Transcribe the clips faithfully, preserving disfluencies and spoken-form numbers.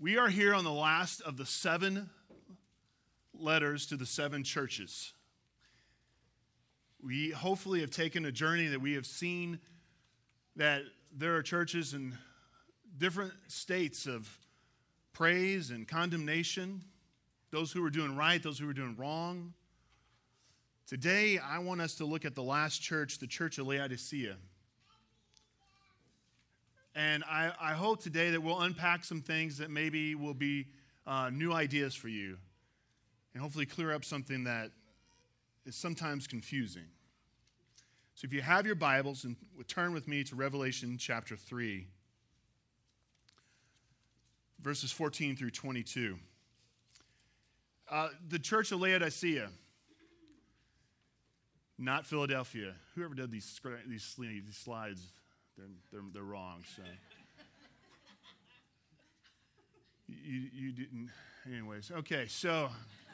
We are here on the last of the seven letters to the seven churches. We hopefully have taken a journey that we have seen that there are churches in different states of praise and condemnation, those who are doing right, those who are doing wrong. Today, I want us to look at the last church, the church of Laodicea. And I, I hope today that we'll unpack some things that maybe will be uh, new ideas for you and hopefully clear up something that is sometimes confusing. So if you have your Bibles, and turn with me to Revelation chapter three, verses fourteen through twenty-two. Uh, the church of Laodicea, not Philadelphia. Whoever did these, these, these slides, they're, they're, they're wrong. So you, you didn't, anyways. Okay, so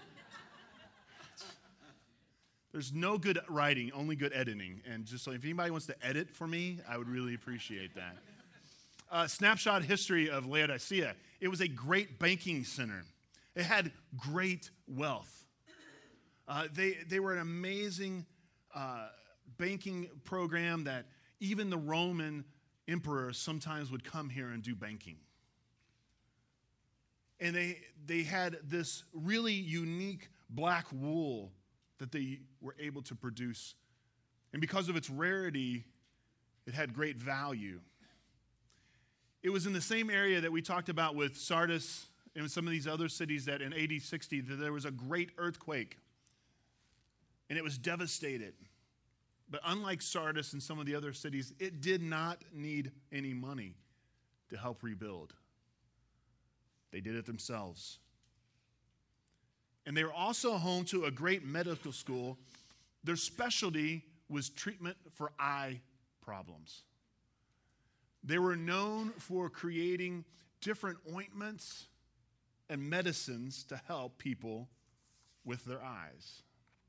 there's no good writing, only good editing. And just so if anybody wants to edit for me, I would really appreciate that. Uh, snapshot history of Laodicea. It was a great banking center. It had great wealth. Uh, they, they were an amazing uh, banking program that even the Roman emperors sometimes would come here and do banking. And they, they had this really unique black wool that they were able to produce. And because of its rarity, it had great value. It was in the same area that we talked about with Sardis and some of these other cities that in A D sixty, that there was a great earthquake. And it was devastated. But unlike Sardis and some of the other cities, it did not need any money to help rebuild. They did it themselves. And they were also home to a great medical school. Their specialty was treatment for eye problems. They were known for creating different ointments and medicines to help people with their eyes.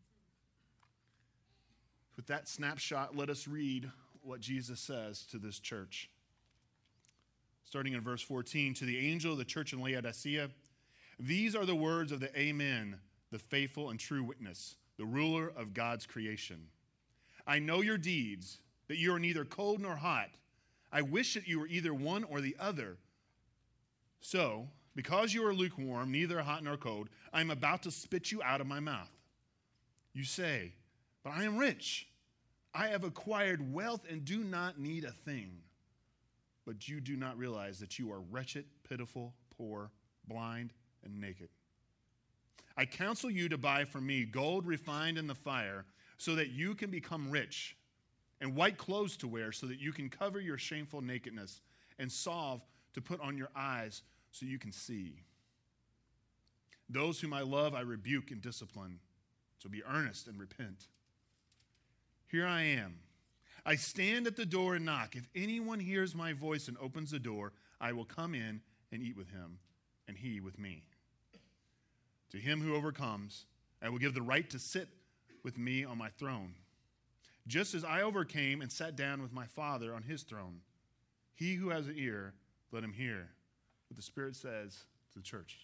With that snapshot, let us read what Jesus says to this church. Starting in verse fourteen, to the angel of the church in Laodicea, these are the words of the Amen, the faithful and true witness, the ruler of God's creation. I know your deeds, that you are neither cold nor hot. I wish that you were either one or the other. So, because you are lukewarm, neither hot nor cold, I am about to spit you out of my mouth. You say, but I am rich. I have acquired wealth and do not need a thing. But you do not realize that you are wretched, pitiful, poor, blind, and naked. I counsel you to buy from me gold refined in the fire so that you can become rich, and white clothes to wear so that you can cover your shameful nakedness, and salve to put on your eyes so you can see. Those whom I love I rebuke and discipline, so be earnest and repent. Here I am. I stand at the door and knock. If anyone hears my voice and opens the door, I will come in and eat with him, and he with me. To him who overcomes, I will give the right to sit with me on my throne, just as I overcame and sat down with my Father on his throne. He who has an ear, let him hear what the Spirit says to the church.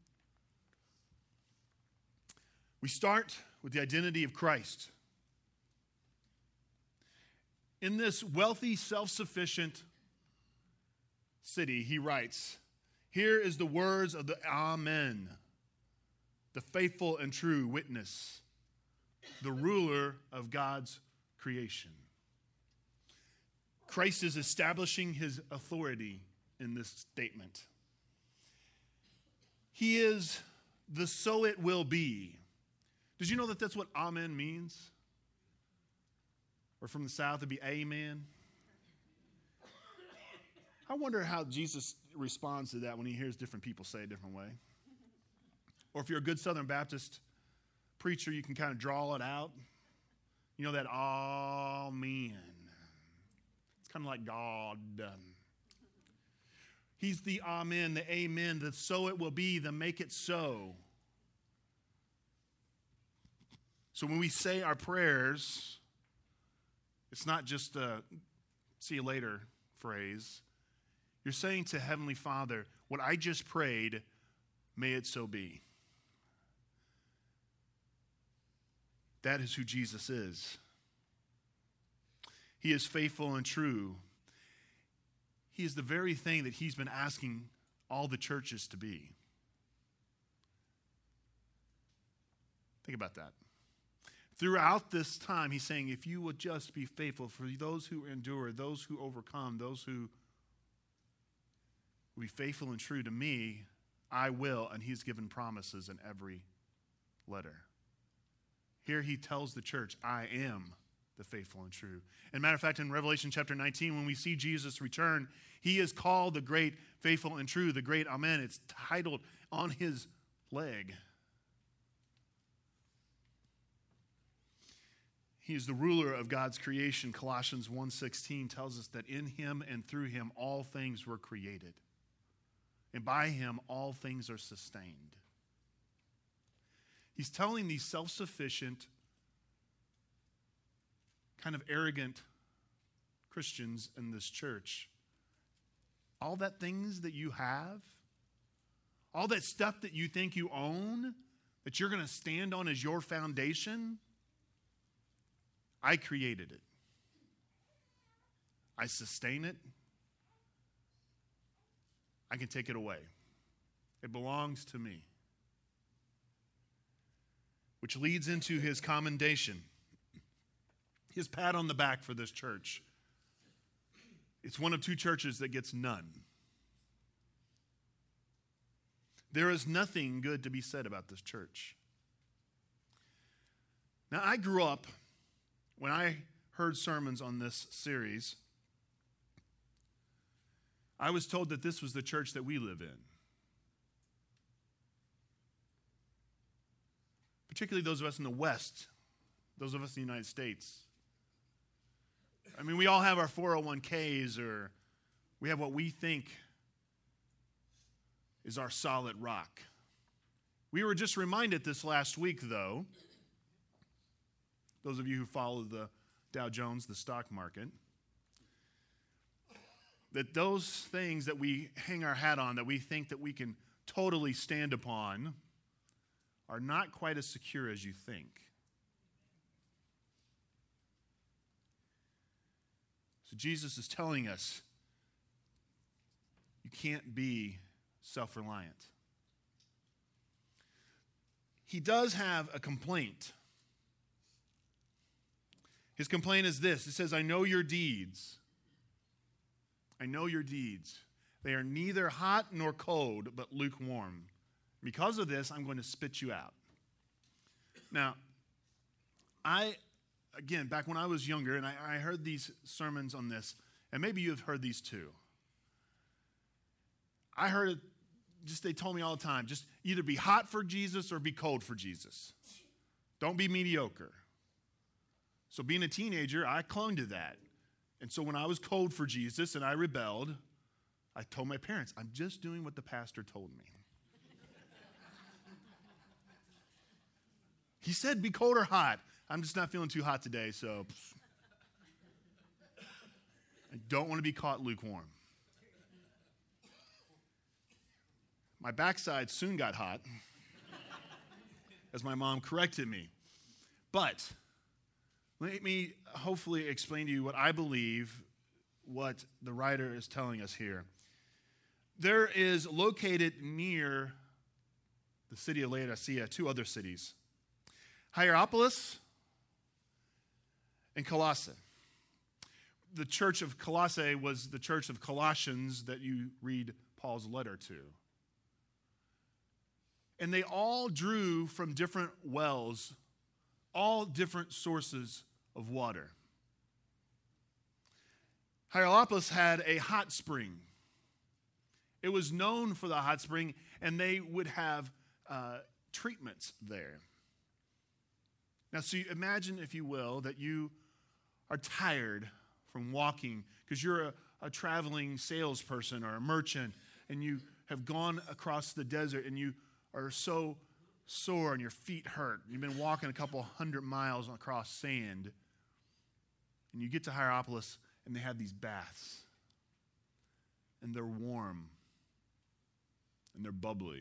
We start with the identity of Christ. In this wealthy, self-sufficient city, he writes, here is the words of the Amen, the faithful and true witness, the ruler of God's creation. Christ is establishing his authority in this statement. He is the so it will be. Did you know that that's what Amen means? Or from the South, it'd be amen. I wonder how Jesus responds to that when he hears different people say it a different way. Or if you're a good Southern Baptist preacher, you can kind of draw it out. You know that amen. It's kind of like God. He's the amen, the amen, the so it will be, the make it so. So when we say our prayers, it's not just a see you later phrase. You're saying to Heavenly Father, what I just prayed, may it so be. That is who Jesus is. He is faithful and true. He is the very thing that he's been asking all the churches to be. Think about that. Throughout this time, he's saying, if you would just be faithful for those who endure, those who overcome, those who will be faithful and true to me, I will. And he's given promises in every letter. Here he tells the church, I am the faithful and true. And matter of fact, in Revelation chapter nineteen, when we see Jesus return, he is called the great faithful and true, the great Amen. It's titled on his leg. He is the ruler of God's creation. Colossians one sixteen tells us that in him and through him all things were created. And by him all things are sustained. He's telling these self-sufficient, kind of arrogant Christians in this church, all that things that you have, all that stuff that you think you own, that you're going to stand on as your foundation, I created it. I sustain it. I can take it away. It belongs to me. Which leads into his commendation, his pat on the back for this church. It's one of two churches that gets none. There is nothing good to be said about this church. Now, I grew up, when I heard sermons on this series, I was told that this was the church that we live in. Particularly those of us in the West, those of us in the United States. I mean, we all have our four oh one k's, or we have what we think is our solid rock. We were just reminded this last week, though, those of you who follow the Dow Jones, the stock market, that those things that we hang our hat on, that we think that we can totally stand upon, are not quite as secure as you think. So Jesus is telling us you can't be self-reliant. He does have a complaint. His complaint is this. It says, I know your deeds. I know your deeds. They are neither hot nor cold, but lukewarm. Because of this, I'm going to spit you out. Now, I, again, back when I was younger, and I, I heard these sermons on this, and maybe you've heard these too. I heard it, just they told me all the time, just either be hot for Jesus or be cold for Jesus. Don't be mediocre. So being a teenager, I clung to that. And so when I was cold for Jesus and I rebelled, I told my parents, I'm just doing what the pastor told me. He said be cold or hot. I'm just not feeling too hot today, so I don't want to be caught lukewarm. My backside soon got hot as my mom corrected me. But let me hopefully explain to you what I believe, what the writer is telling us here. There is located near the city of Laodicea two other cities, Hierapolis and Colossae. The church of Colossae was the church of Colossians that you read Paul's letter to. And they all drew from different wells, all different sources of water. Hierapolis had a hot spring. It was known for the hot spring, and they would have uh, treatments there. Now, so you imagine, if you will, that you are tired from walking because you're a, a traveling salesperson or a merchant, and you have gone across the desert, and you are so sore and your feet hurt. You've been walking a couple hundred miles across sand, and you get to Hierapolis, and they have these baths. and they're warm and they're bubbly.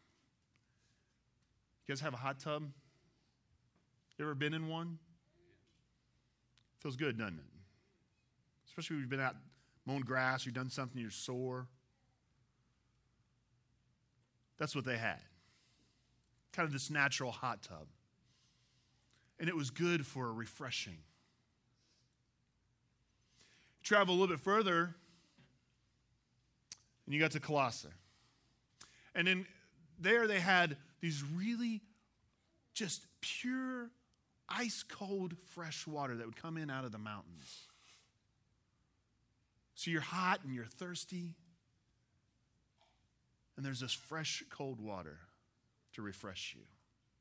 You guys have a hot tub? You ever been in one? Feels good, doesn't it? Especially when you've been out mowing grass, you've done something, you're sore. That's what they had. Kind of this natural hot tub. And it was good for refreshing. Travel a little bit further, and you got to Colossae. And then there they had these really just pure, ice-cold fresh water that would come in out of the mountains. So you're hot and you're thirsty, and there's this fresh, cold water to refresh you.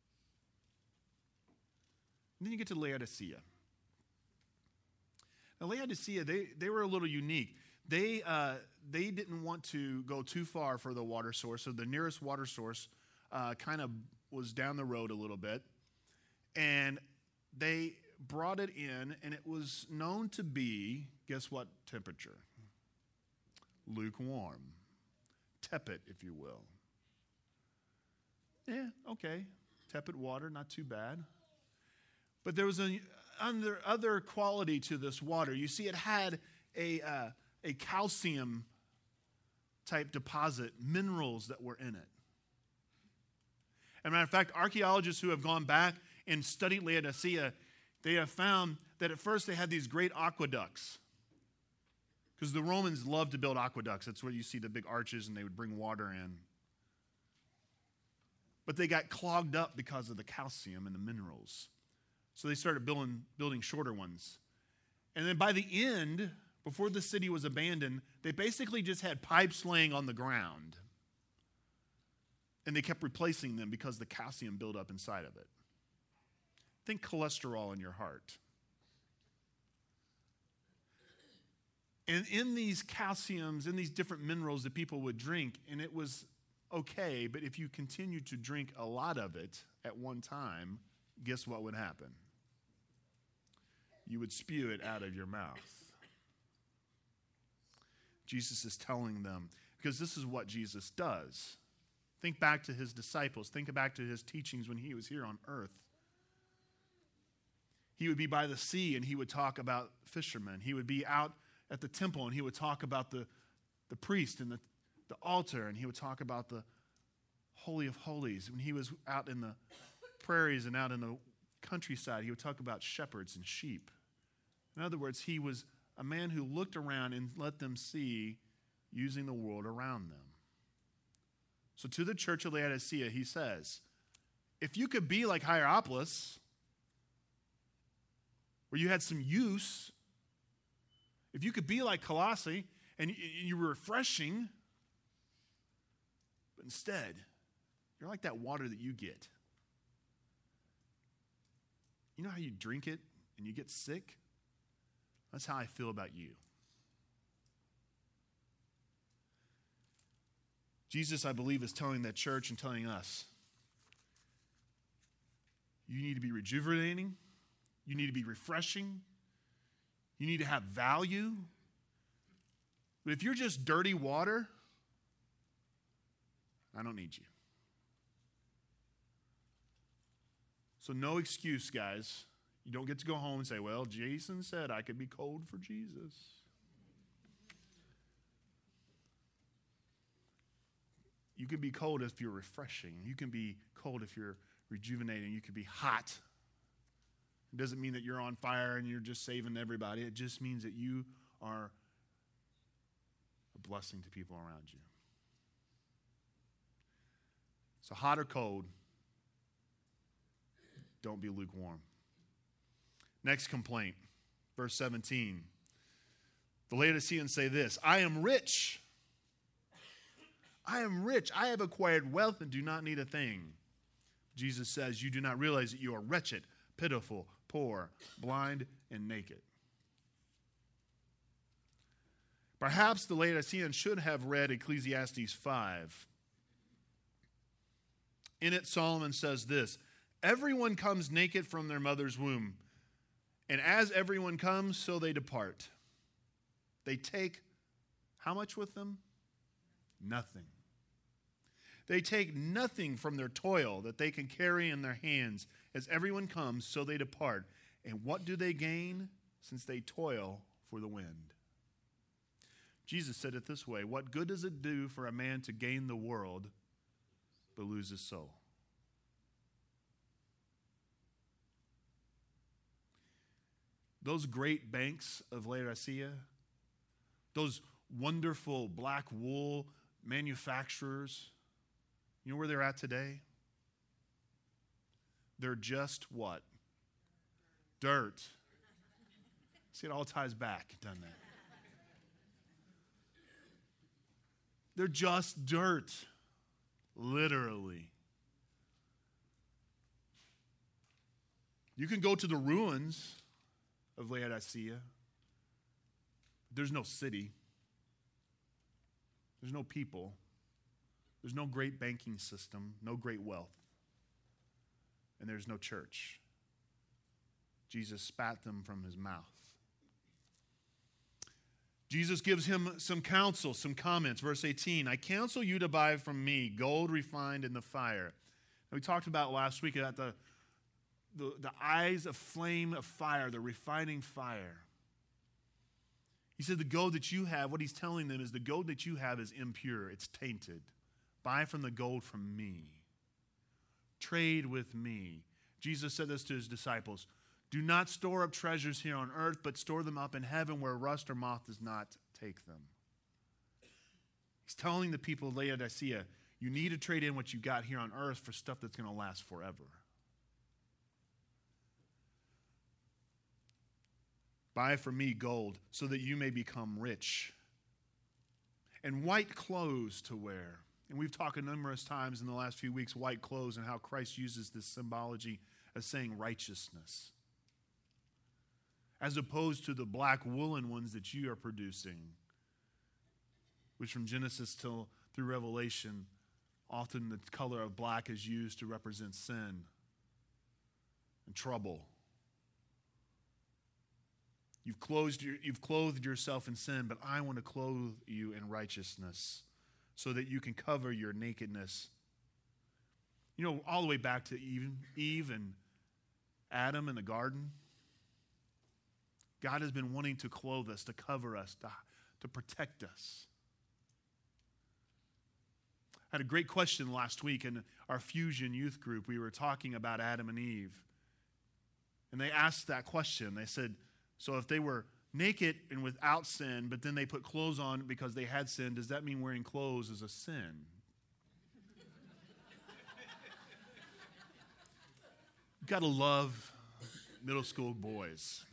And then you get to Laodicea. Now, Laodicea, they, they were a little unique. They, uh, they didn't want to go too far for the water source, so the nearest water source uh, kind of was down the road a little bit. And they brought it in, and it was known to be, guess what temperature? Lukewarm. Tepid, if you will. Yeah, okay. Tepid water, not too bad. But there was a under, other quality to this water. You see, it had a, uh, a calcium type deposit, minerals that were in it. As a matter of fact, archaeologists who have gone back and studied Laodicea, they have found that at first they had these great aqueducts. Because the Romans loved to build aqueducts. That's where you see the big arches and they would bring water in. But they got clogged up because of the calcium and the minerals. So they started building, building shorter ones. And then by the end, before the city was abandoned, they basically just had pipes laying on the ground. And they kept replacing them because the calcium built up inside of it. Think cholesterol in your heart. And in these calciums, in these different minerals that people would drink, and it was okay, but if you continued to drink a lot of it at one time, guess what would happen? You would spew it out of your mouth. Jesus is telling them, because this is what Jesus does. Think back to his disciples. Think back to his teachings when he was here on earth. He would be by the sea and he would talk about fishermen. He would be out at the temple and he would talk about the, the priest and the, the altar, and he would talk about the Holy of Holies. When he was out in the prairies and out in the countryside, he would talk about shepherds and sheep. In other words, he was a man who looked around and let them see using the world around them. So to the church of Laodicea, he says, if you could be like Hierapolis, where you had some use, if you could be like Colossae and you were refreshing, but instead, you're like that water that you get. You know how you drink it and you get sick? That's how I feel about you. Jesus, I believe, is telling that church and telling us, you need to be rejuvenating. You need to be refreshing. You need to have value. But if you're just dirty water, I don't need you. So no excuse, guys. You don't get to go home and say, well, Jason said I could be cold for Jesus. You can be cold if you're refreshing. You can be cold if you're rejuvenating. You can be hot. It doesn't mean that you're on fire and you're just saving everybody. It just means that you are a blessing to people around you. So hot or cold, don't be lukewarm. Next complaint, verse seventeen. The Laodiceans say this, I am rich. I am rich. I have acquired wealth and do not need a thing. Jesus says, you do not realize that you are wretched, pitiful, poor, blind, and naked. Perhaps the Laodiceans should have read Ecclesiastes five. In it, Solomon says this, everyone comes naked from their mother's womb, and as everyone comes, so they depart. They take how much with them? nothing. They take nothing from their toil that they can carry in their hands. As everyone comes, so they depart. And what do they gain? Since they toil for the wind. Jesus said it this way: what good does it do for a man to gain the world but lose his soul? Those great banks of Laodicea, those wonderful black wool manufacturers, you know where they're at today? They're just what? Dirt. See, it all ties back, doesn't it? They're just dirt, literally. You can go to the ruins of Laodicea. There's no city. There's no people. There's no great banking system, no great wealth. And there's no church. Jesus spat them from his mouth. Jesus gives him some counsel, some comments. Verse eighteen, I counsel you to buy from me gold refined in the fire. And we talked about last week about the, the, the eyes of flame of fire, the refining fire. He said the gold that you have, what he's telling them is the gold that you have is impure. It's tainted. Buy from the gold from me. Trade with me. Jesus said this to his disciples. Do not store up treasures here on earth, but store them up in heaven where rust or moth does not take them. He's telling the people of Laodicea, you need to trade in what you got here on earth for stuff that's going to last forever. Buy from me gold so that you may become rich, and white clothes to wear. And we've talked numerous times in the last few weeks, white clothes, and how Christ uses this symbology as saying righteousness, as opposed to the black woolen ones that you are producing, which from Genesis till through Revelation, often the color of black is used to represent sin and trouble. You've clothed, your, you've clothed yourself in sin, but I want to clothe you in righteousness so that you can cover your nakedness. You know, all the way back to Eve, Eve and Adam in the garden. God has been wanting to clothe us, to cover us, to, to protect us. I had a great question last week in our Fusion youth group. We were talking about Adam and Eve. And they asked that question. They said, so if they were naked and without sin, but then they put clothes on because they had sin, does that mean wearing clothes is a sin? You've got to love middle school boys.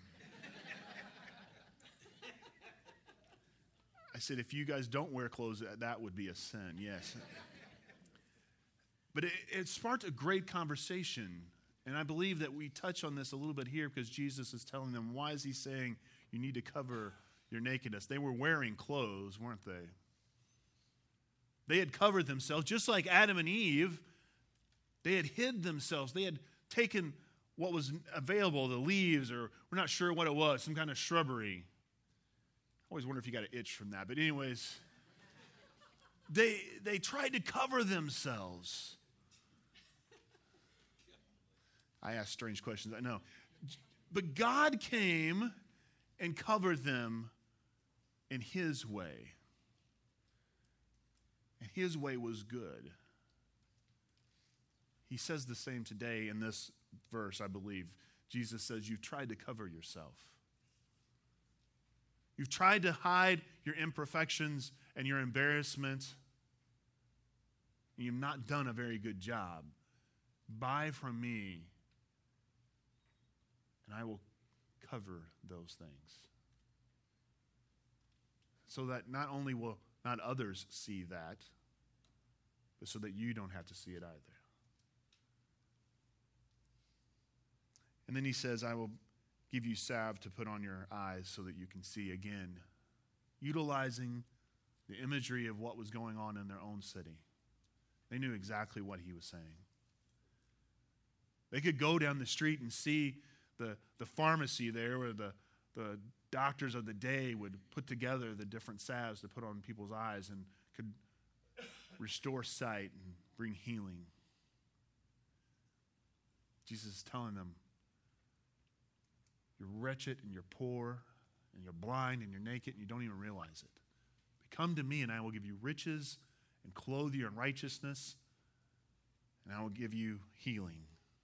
I said, if you guys don't wear clothes, that would be a sin, yes. But it, it sparked a great conversation. And I believe that we touch on this a little bit here because Jesus is telling them, why is he saying you need to cover your nakedness? They were wearing clothes, weren't they? They had covered themselves, just like Adam and Eve. They had hid themselves. They had taken what was available, the leaves, or we're not sure what it was, some kind of shrubbery. I always wonder if you got an itch from that. But anyways, they they tried to cover themselves. I ask strange questions, I know. But God came and covered them in his way. And his way was good. He says the same today in this verse, I believe. Jesus says, you've tried to cover yourself. You've tried to hide your imperfections and your embarrassment. And you've not done a very good job. Buy from me, and I will cover those things. So that not only will not others see that, but so that you don't have to see it either. And then he says, I will give you salve to put on your eyes so that you can see again, utilizing the imagery of what was going on in their own city. They knew exactly what he was saying. They could go down the street and see the, the pharmacy there where the, the doctors of the day would put together the different salves to put on people's eyes and could restore sight, and bring healing. Jesus is telling them, you're wretched and you're poor and you're blind and you're naked and you don't even realize it. But come to me and I will give you riches and clothe you in righteousness, and I will give you healing.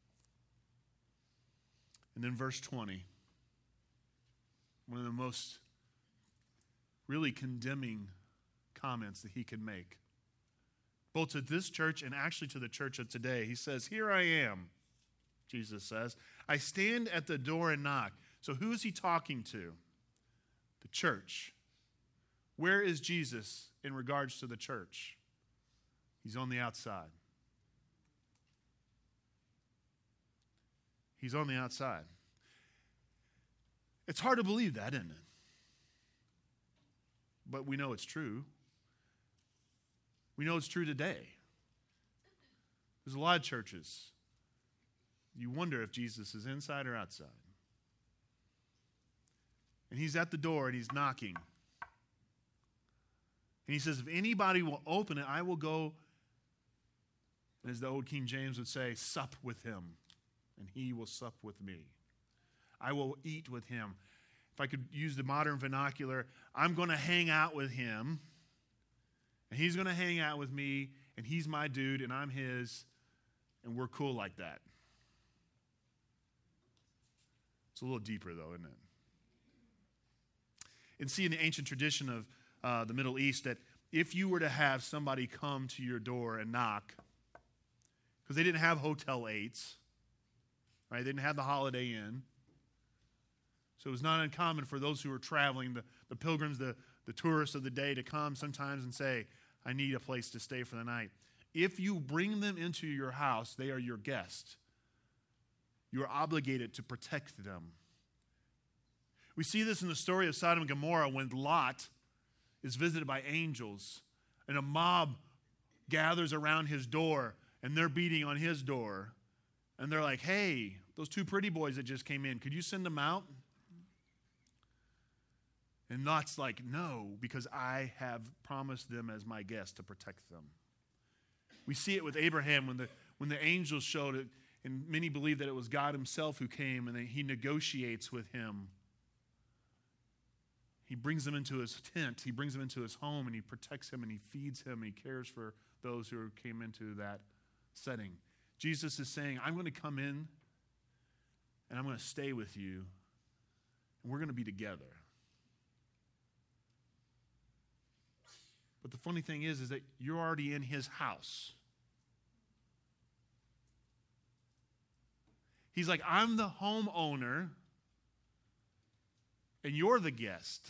And then verse twenty, one of the most really condemning comments that he could make, both to this church and actually to the church of today. He says, here I am, Jesus says. I stand at the door and knock. So who is he talking to? The church. Where is Jesus in regards to the church? He's on the outside. He's on the outside. It's hard to believe that, isn't it? But we know it's true. We know it's true today. There's a lot of churches. You wonder if Jesus is inside or outside. And he's at the door and he's knocking. And he says, if anybody will open it, I will go, and as the old King James would say, sup with him, and he will sup with me. I will eat with him. If I could use the modern vernacular, I'm going to hang out with him, and he's going to hang out with me, and he's my dude, and I'm his, and we're cool like that. It's a little deeper, though, isn't it? And see, in the ancient tradition of uh, the Middle East, that if you were to have somebody come to your door and knock, because they didn't have Hotel eights, right? They didn't have the Holiday Inn. So it was not uncommon for those who were traveling, the, the pilgrims, the, the tourists of the day, to come sometimes and say, I need a place to stay for the night. If you bring them into your house, they are your guest. You are obligated to protect them. We see this in the story of Sodom and Gomorrah when Lot is visited by angels and a mob gathers around his door and they're beating on his door. And they're like, hey, those two pretty boys that just came in, could you send them out? And Lot's like, no, because I have promised them as my guest to protect them. We see it with Abraham when the, when the angels showed it, and many believe that it was God himself who came and that he negotiates with him. He brings them into his tent, he brings them into his home, and he protects him, and he feeds him, and he cares for those who came into that setting. Jesus is saying, I'm going to come in, and I'm going to stay with you, and we're going to be together. But the funny thing is, is that you're already in his house. He's like, I'm the homeowner, and you're the guest.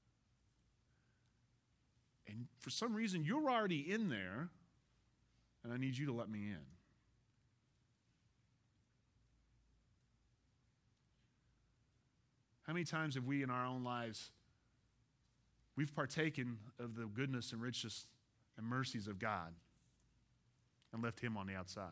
And for some reason, you're already in there, and I need you to let me in. How many times have we in our own lives, we've partaken of the goodness and riches and mercies of God and left him on the outside?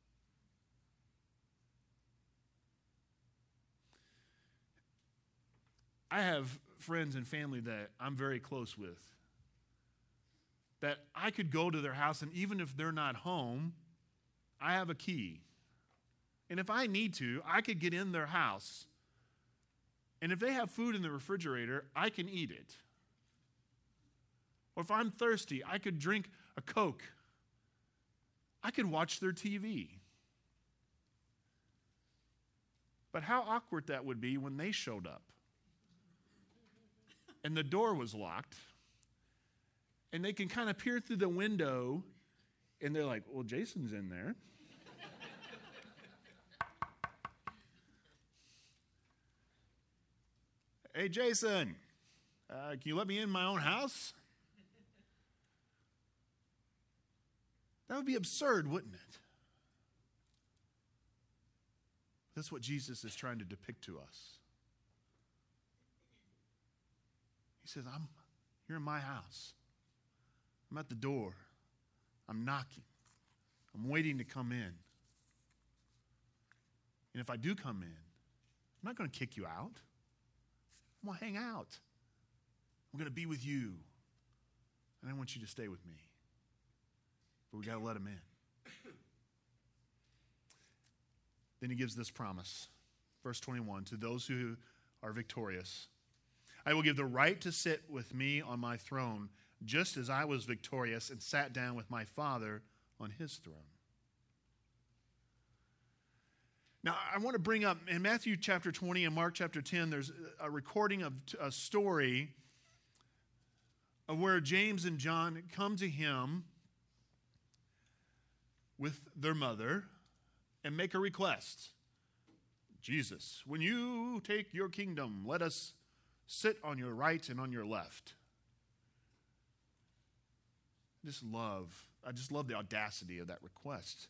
I have friends and family that I'm very close with, that I could go to their house, and even if they're not home, I have a key. And if I need to, I could get in their house. And if they have food in the refrigerator, I can eat it. Or if I'm thirsty, I could drink a Coke. I could watch their T V. But how awkward that would be when they showed up. And the door was locked. And they can kind of peer through the window, and they're like, well, Jason's in there. Hey, Jason, uh, can you let me in my own house? That would be absurd, wouldn't it? That's what Jesus is trying to depict to us. He says, I'm, you're in my house. I'm at the door. I'm knocking. I'm waiting to come in. And if I do come in, I'm not going to kick you out. I'm going to hang out. I'm going to be with you. And I want you to stay with me. but we got to let him in. Then he gives this promise. Verse twenty-one, to those who are victorious, I will give the right to sit with me on my throne, just as I was victorious and sat down with my Father on his throne. Now, I want to bring up, in Matthew chapter twenty and Mark chapter ten, there's a recording of a story of where James and John come to him with their mother and make a request. Jesus, when you take your kingdom, let us sit on your right and on your left. I just love, I just love the audacity of that request.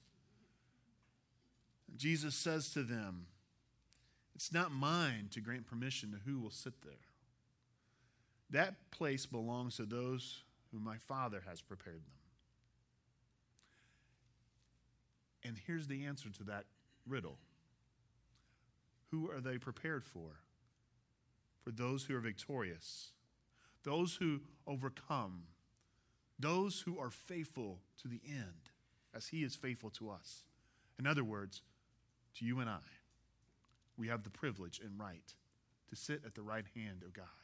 Jesus says to them, it's not mine to grant permission to who will sit there. That place belongs to those whom my Father has prepared them. And here's the answer to that riddle. Who are they prepared for? For those who are victorious, those who overcome, those who are faithful to the end, as he is faithful to us. In other words, to you and I, we have the privilege and right to sit at the right hand of God.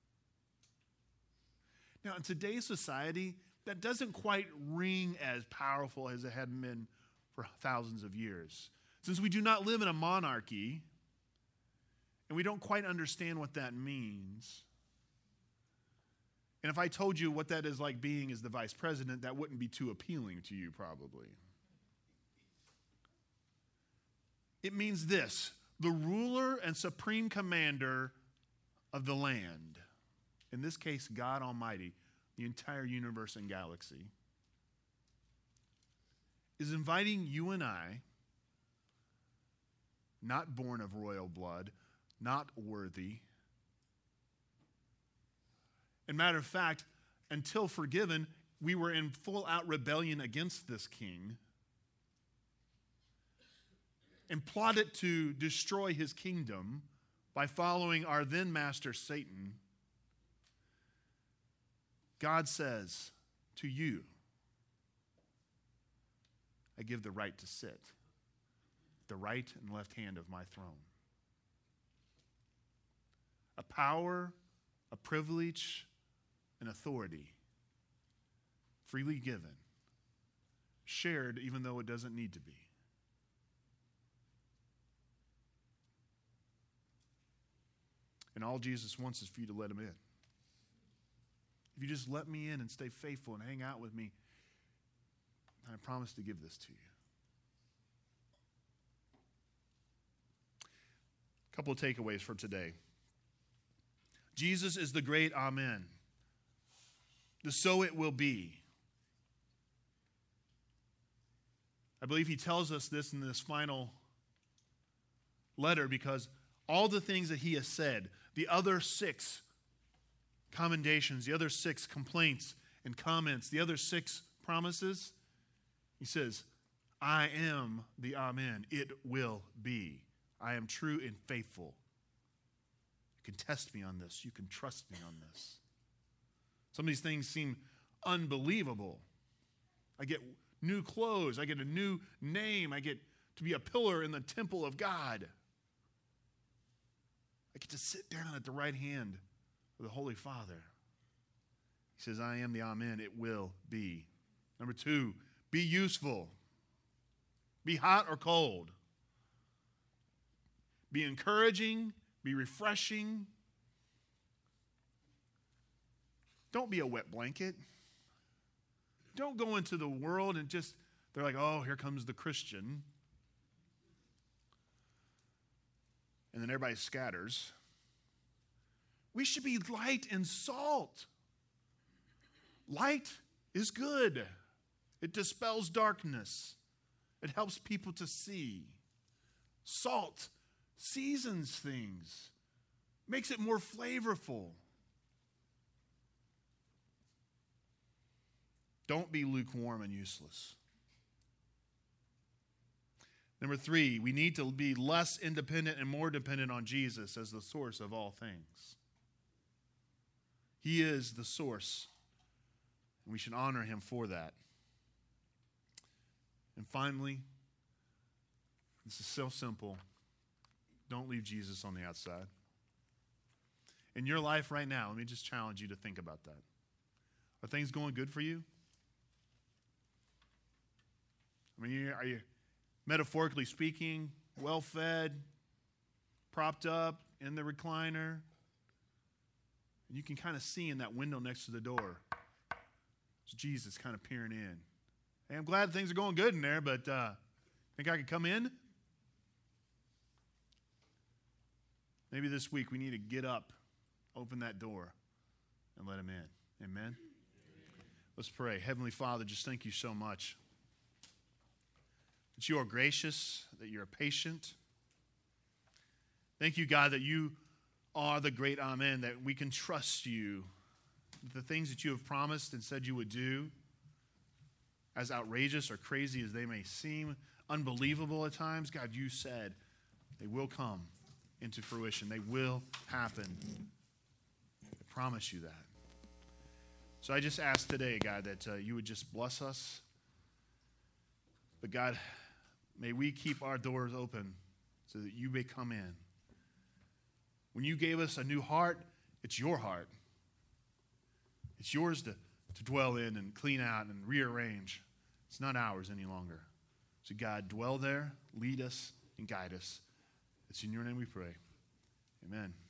Now, in today's society, that doesn't quite ring as powerful as it had been for thousands of years. Since we do not live in a monarchy, and we don't quite understand what that means. And if I told you what that is like being as the vice president, that wouldn't be too appealing to you, probably. It means this: the ruler and supreme commander of the land, in this case, God Almighty, the entire universe and galaxy, is inviting you and I, not born of royal blood, not worthy. As a matter of fact, until forgiven, we were in full-out rebellion against this king and plotted to destroy his kingdom by following our then master Satan. God says to you, I give the right to sit, the right and left hand of my throne. A power, a privilege, an authority freely given, shared even though it doesn't need to be. And all Jesus wants is for you to let him in. If you just let me in and stay faithful and hang out with me, I promise to give this to you. A couple of takeaways for today. Jesus is the great Amen. The so it will be. I believe he tells us this in this final letter because all the things that he has said, the other six commendations, the other six complaints and comments, the other six promises, he says, I am the Amen. It will be. I am true and faithful. You can test me on this. You can trust me on this. Some of these things seem unbelievable. I get new clothes. I get a new name. I get to be a pillar in the temple of God. I get to sit down at the right hand of the Holy Father. He says, I am the Amen. It will be. Number two, be useful. Be hot or cold. Be encouraging. Be refreshing. Don't be a wet blanket. Don't go into the world and just, they're like, oh, here comes the Christian. And then everybody scatters. We should be light and salt. Light is good. It dispels darkness. It helps people to see. Salt seasons things, makes it more flavorful. Don't be lukewarm and useless. Number three, we need to be less independent and more dependent on Jesus as the source of all things. He is the source, and we should honor him for that. And finally, this is so simple. Don't leave Jesus on the outside. In your life right now, let me just challenge you to think about that. Are things going good for you? I mean, are you, metaphorically speaking, well-fed, propped up in the recliner? And you can kind of see in that window next to the door. It's Jesus kind of peering in. Hey, I'm glad things are going good in there, but uh, think I could come in? Maybe this week we need to get up, open that door, and let him in. Amen? Amen. Let's pray. Heavenly Father, just thank you so much that you are gracious, that you're patient. Thank you, God, that you are the great Amen, that we can trust you. The things that you have promised and said you would do, as outrageous or crazy as they may seem, unbelievable at times, God, you said they will come into fruition. They will happen. I promise you that. So I just ask today, God, that uh, you would just bless us. But God, may we keep our doors open so that you may come in. When you gave us a new heart, it's your heart. It's yours to, to dwell in and clean out and rearrange. It's not ours any longer. So God, dwell there, lead us, and guide us. It's in your name we pray. Amen.